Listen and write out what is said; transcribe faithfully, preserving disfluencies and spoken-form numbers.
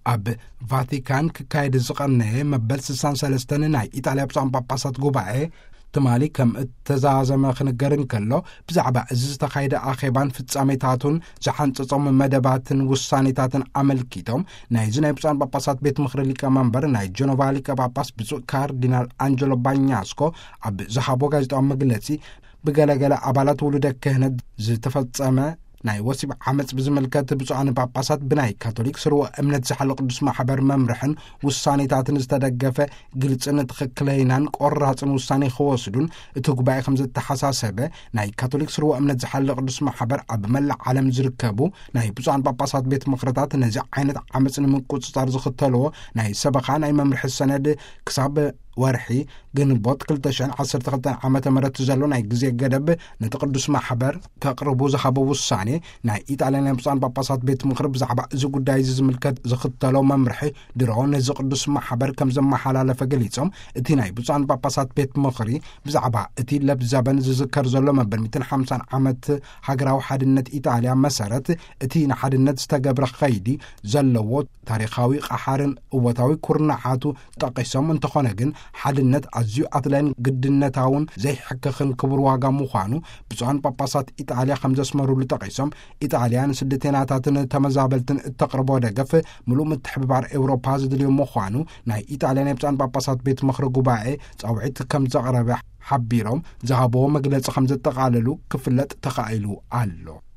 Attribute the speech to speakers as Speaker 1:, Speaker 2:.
Speaker 1: ኣብ ቫቲካን ክካየድ ዝቐነየ መበል ስሳን ሰለስተን ናይ ኢጣልያ ብፁዓን ጳጳሳት ጉባኤ ትማሊ ከም እተዛዘመ ክንገርን ከሎ ብዛዕባ እዚ ዝተኻየደ ኣኼባን ፍጻሜታቱን ዝሓንጽጾም መደባትን ውሳኔታትን ኣመልኪቶም ናይዚ ናይ ብፁዓን ጳጳሳት ቤት ምኽሪ ሊቀመንበር ናይ ጀኖቫ ሊቀ ጳጳስ ብፁዕ ካርዲናል አንጀሎ ባኛስኮ ኣብ ዝሃቦ ጋዜጣዊ መግለጺ ብገለገለ ኣባላት ውሉደ ክህነት ዝተፈጸመ ናይ ወሲብ ዓመፅ ብዝምልከት ብፁዓን ጳጳሳት ብናይ ካቶሊክ ስርወ እምነት ዝሓለ ቅዱስ ማሕበር መምርሕን ውሳኔታትን ዝተደገፈ ግልጽን ትኽክለይናን ቆራጽን ውሳኔ ክወስዱን እቲ ጉባኤ ከም ዝተሓሳሰበ ናይ ካቶሊክ ስርወ እምነት ዝሓለ ቅዱስ ማሕበር ኣብ መላእ ዓለም ዝርከቡ ናይ ብፁዓን ጳጳሳት ቤት ምኽርታት ነዚ ዓይነት ዓመፅ ንምቁፅጻር ዝኽተልዎ ናይ ሰበኻ ናይ መምርሒ ሰነድ ክሳብ ወርሒ ግንቦት ክልተ ሽሕን ዓሰርተ ክልተን ዓመተ ምህረት ዘሎ ናይ ግዜ ገደብ ነቲ ቅዱስ ማሕበር ከቕርቡ ዝሃቦ ውሳኔ ናይ ኢጣልያ ናይ ብፁዓን ጳጳሳት ቤት ምኽሪ ብዛዕባ እዚ ጉዳይ ዝምልከት ዝኽተሎ መምርሒ ድሮ ነዚ ቅዱስ ማሕበር ከም ዘመሓላለፈ ገሊፆም እቲ ናይ ብፁዓን ጳጳሳት ቤት ምኽሪ ብዛዕባ እቲ ለብዘበን ዝዝከር ዘሎ መበል ሚእትን ሓምሳን ዓመት ሃገራዊ ሓድነት ኢጣልያ መሰረት እቲ ንሓድነት ዝተገብረ ኸይዲ ዘለዎ ታሪኻዊ ቃሓርን እወታዊ ኩርናዓቱ ጠቂሶም እንተኾነ ግን ሓድነት ኣዝዩ ኣድላይን ግድነታውን ዘይሕክኽን ክቡር ዋጋ ምዃኑ ብፁዓን ጳጳሳት ኢጣልያ ከም ዘስመሩሉ ጠቂሶም ኢጣልያ ንስደተኛታትን ተመዛበልትን እተቕርቦ ደገፍ ምሉእ ምትሕብባር ኤውሮፓ ዝድልዩ ምዃኑ ናይ ኢጣልያ ናይ ብፁዓን ጳጳሳት ቤት ምኽሪ ጉባኤ ጻውዒት ከም ዘቕረበ ሓቢሮም ዝሃቦ መግለጺ ከም ዘጠቓለሉ ክፍለጥ ተኻኢሉ ኣሎ።